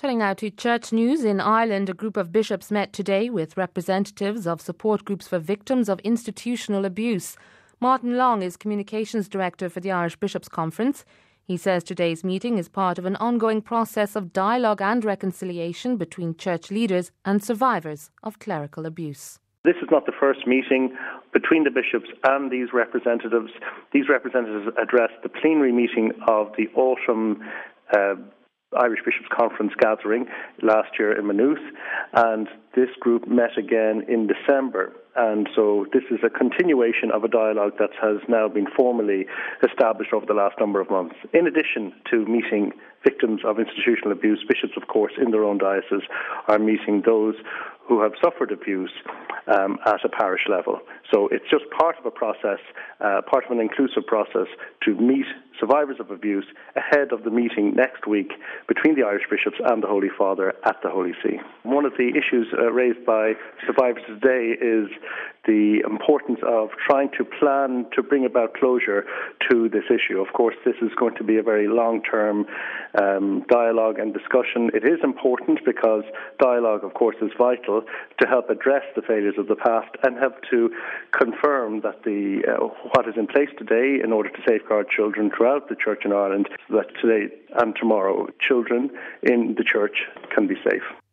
Turning now to church news. In Ireland, a group of bishops met today with representatives of support groups for victims of institutional abuse. Martin Long is Communications Director for the Irish Bishops' Conference. He says today's meeting is part of an ongoing process of dialogue and reconciliation between church leaders and survivors of clerical abuse. This is not the first meeting between the bishops and these representatives. These representatives addressed the plenary meeting of the autumn Irish Bishops' Conference gathering last year in Maynooth, and this group met again in December. And so this is a continuation of a dialogue that has now been formally established over the last number of months. In addition to meeting victims of institutional abuse, bishops, of course, in their own diocese are meeting those who have suffered abuse at a parish level. So it's just part of a process, part of an inclusive process to meet survivors of abuse ahead of the meeting next week between the Irish bishops and the Holy Father at the Holy See. One of the issues raised by survivors today is the importance of trying to plan to bring about closure to this issue. Of course, this is going to be a very long-term dialogue and discussion. It is important because dialogue, of course, is vital to help address the failures of the past and help to confirm that what is in place today in order to safeguard children throughout the Church in Ireland, so that today and tomorrow children in the Church can be safe.